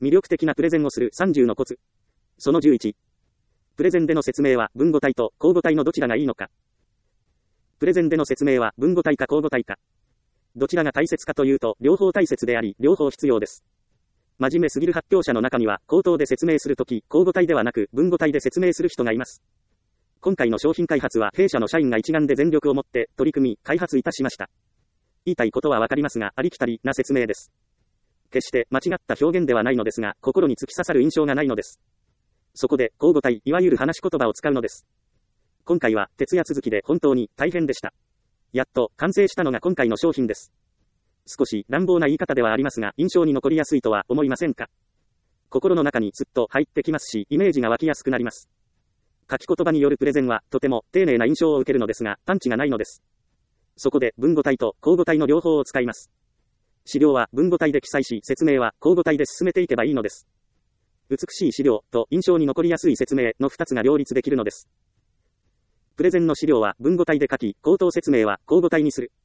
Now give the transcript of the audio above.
魅力的なプレゼンをする30のコツ。その11。プレゼンでの説明は文語体と口語体のどちらがいいのか。プレゼンでの説明は文語体か口語体か。どちらが大切かというと、両方大切であり、両方必要です。真面目すぎる発表者の中には、口頭で説明するとき、口語体ではなく、文語体で説明する人がいます。今回の商品開発は、弊社の社員が一丸で全力を持って取り組み、開発いたしました。言いたいことはわかりますが、ありきたりな説明です。決して間違った表現ではないのですが、心に突き刺さる印象がないのです。そこで、口語体、いわゆる話し言葉を使うのです。今回は、徹夜続きで本当に大変でした。やっと完成したのが今回の商品です。少し乱暴な言い方ではありますが、印象に残りやすいとは思いませんか？心の中にずっと入ってきますし、イメージが湧きやすくなります。書き言葉によるプレゼンは、とても丁寧な印象を受けるのですが、パンチがないのです。そこで、文語体と口語体の両方を使います。資料は文語体で記載し、説明は口語体で進めていけばいいのです。美しい資料と印象に残りやすい説明の2つが両立できるのです。プレゼンの資料は文語体で書き、口頭説明は口語体にする。